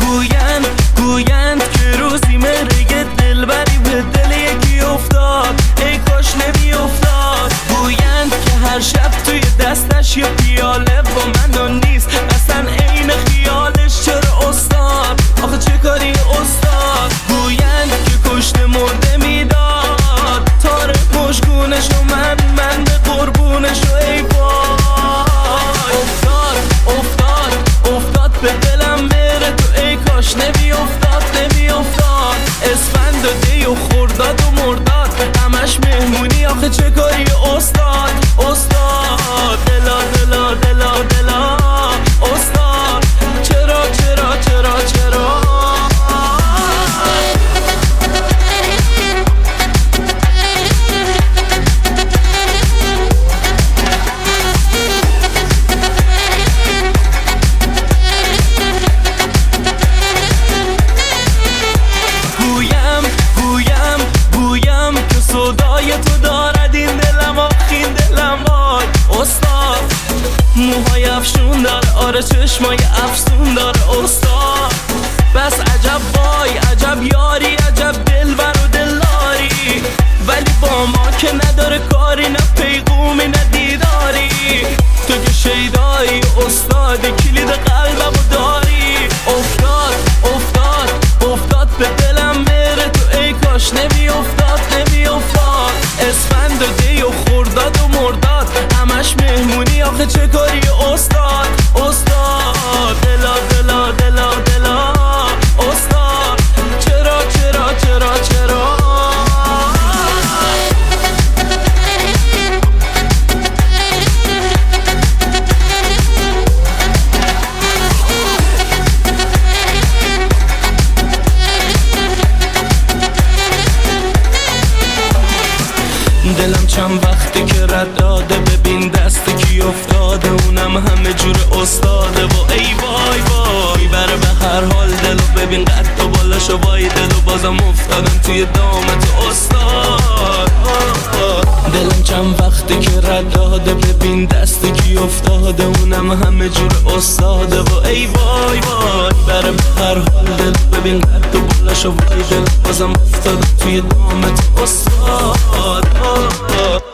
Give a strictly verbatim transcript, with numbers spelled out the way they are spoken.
گویند گویند که روزی مره دلبری به دل یکی افتاد، ای کاش نمی افتاد. گویند که هر شب توی دستش یه پیاله با من نیست، اصلا عین خیالش. چرا استاد آخه چه کاری استاد؟ گویند که کشته مرده میداد، تار مشکونش و من من به قربونش و ای وای. افتاد افتاد افتاد به دلم بره تو، ای کاش نمی افتاد نمی افتاد. اسفند و دی و خرداد و مرداد همش مهمونی، آخه چه کاری استاد؟ استاد دلا دلا دلا دلا استاد، چرا چرا چرا چرا؟ گویم گویم گویم که صدای تو دارد این دلم، آخین دلم وای. استاد موهای افشون داره، آره چشمای افسون داره استاد. بس عجب وای عجب یاری، عجب دلبر و دلداری، ولی با ما که نداره کاری، نه پیغومی نه دیداری. تو که شیدایی استاد، کلید قلبمو داری. افتاد افتاد افتاد به دلم بره تو، ای کاش نمی افتاد نمی افتاد. اسفند و دی و خرداد و مرداد همش مهمونی، آخه چه کاری استاد؟ استاد دلا دلا دلا دلا استاد، چرا چرا چرا چرا؟ دلم چند وقتی که رد داده، ببین دست کی افتاده، اونم همه جور استاده. و ای وای وای بره به هر حال دلو، ببین قد و بالاشو وای دلو، بازم افتادم توی دامت استاد. دلم چند وقتی که رد داده، ببین دست کی افتاده، اونم همه جور استاده. و ای وای وای بره به هر حال دلو، ببین قد و بالاشو وای دلو، بازم افتادم توی دامت استاد.